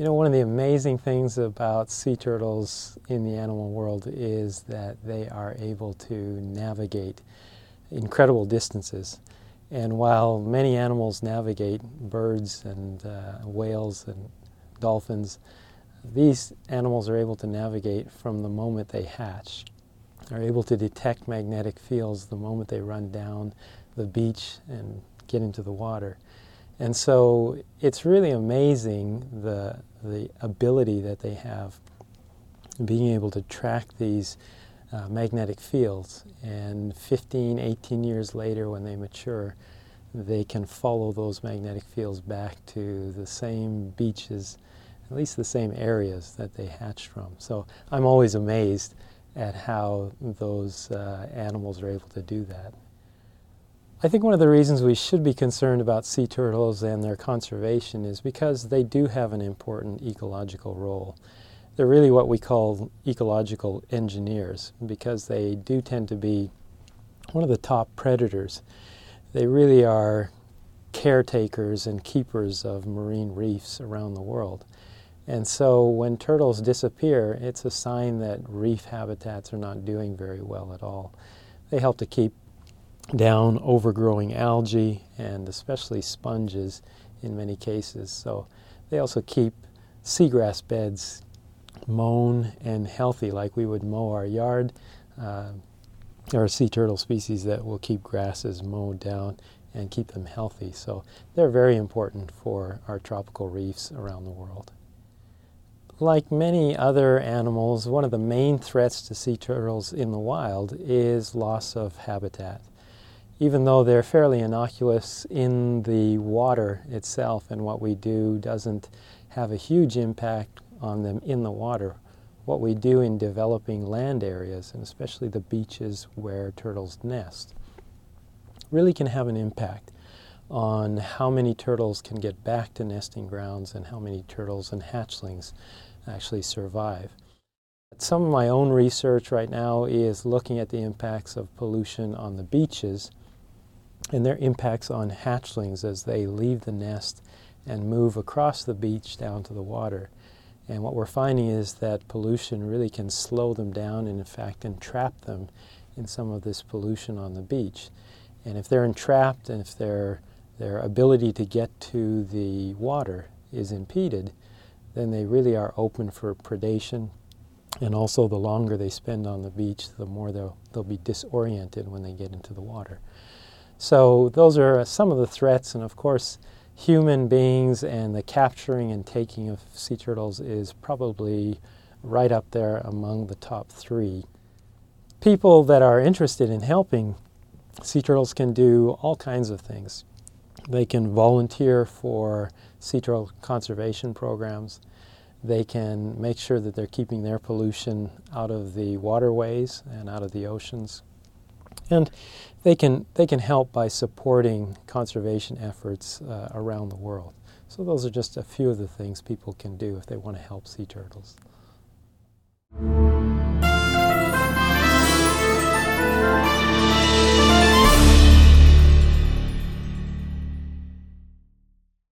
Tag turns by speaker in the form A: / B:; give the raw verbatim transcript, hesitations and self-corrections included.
A: You know, one of the amazing things about sea turtles in the animal world is that they are able to navigate incredible distances. And while many animals navigate, birds and uh, whales and dolphins, these animals are able to navigate from the moment they hatch. They're able to detect magnetic fields the moment they run down the beach and get into the water. And so it's really amazing the, the ability that they have being able to track these uh, magnetic fields. And fifteen, eighteen years later, when they mature, they can follow those magnetic fields back to the same beaches, at least the same areas that they hatched from. So I'm always amazed at how those uh, animals are able to do that. I think one of the reasons we should be concerned about sea turtles and their conservation is because they do have an important ecological role. They're really what we call ecological engineers because they do tend to be one of the top predators. They really are caretakers and keepers of marine reefs around the world. And so when turtles disappear, it's a sign that reef habitats are not doing very well at all. They help to keep down overgrowing algae and especially sponges in many cases. So they also keep seagrass beds mown and healthy like we would mow our yard. Uh, there are sea turtle species that will keep grasses mowed down and keep them healthy. So they're very important for our tropical reefs around the world. Like many other animals, one of the main threats to sea turtles in the wild is loss of habitat. Even though they're fairly innocuous in the water itself and what we do doesn't have a huge impact on them in the water, what we do in developing land areas, and especially the beaches where turtles nest, really can have an impact on how many turtles can get back to nesting grounds and how many turtles and hatchlings actually survive. Some of my own research right now is looking at the impacts of pollution on the beaches and their impacts on hatchlings as they leave the nest and move across the beach down to the water. And what we're finding is that pollution really can slow them down and in fact entrap them in some of this pollution on the beach. And if they're entrapped and if their, their ability to get to the water is impeded, then they really are open for predation. And also the longer they spend on the beach, the more they'll, they'll be disoriented when they get into the water. So those are some of the threats, and of course human beings and the capturing and taking of sea turtles is probably right up there among the top three. People that are interested in helping sea turtles can do all kinds of things. They can volunteer for sea turtle conservation programs. They can make sure that they're keeping their pollution out of the waterways and out of the oceans. And they can, they can help by supporting conservation efforts uh, around the world. So those are just a few of the things people can do if they want to help sea turtles.